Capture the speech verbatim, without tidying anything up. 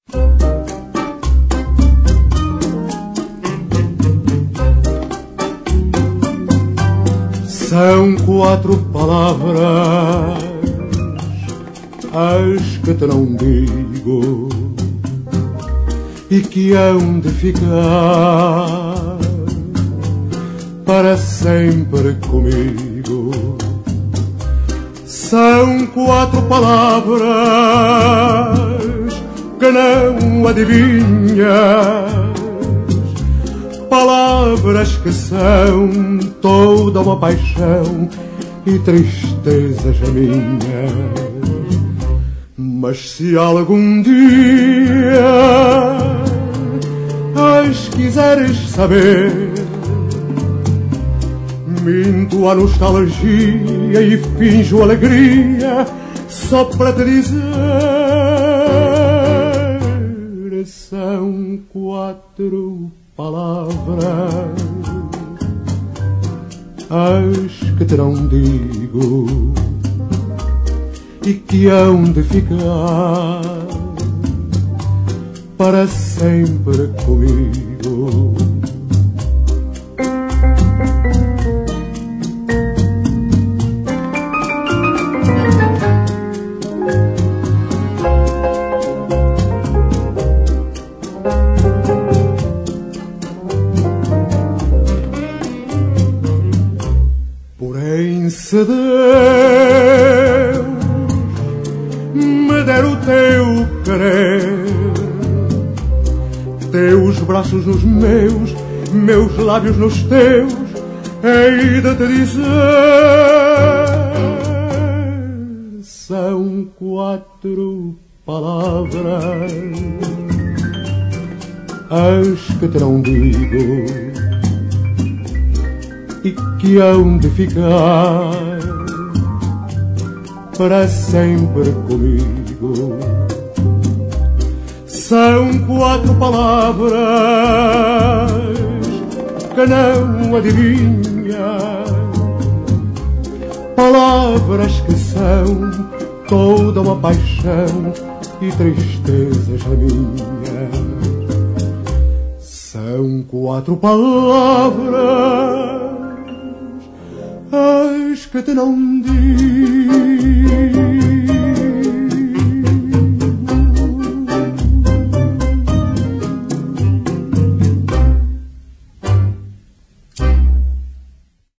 São quatro palavras as que te não digo e que hão de ficar para sempre comigo. São quatro palavras que não adivinhas, palavras que são toda uma paixão e tristezas minhas. Mas se algum dia as quiseres saber, minto a nostalgia e finjo alegria só para te dizer: são quatro palavras as que te não digo e que hão de ficar para sempre comigo. Porém, se Deus me der o teu querer, teus braços nos meus, meus lábios nos teus, hei de te dizer: são quatro palavras as que te não digo e que hão de ficar para sempre comigo. São quatro palavras que não adivinhas, palavras que são toda uma paixão e tristezas minhas. São quatro palavras as que te não digo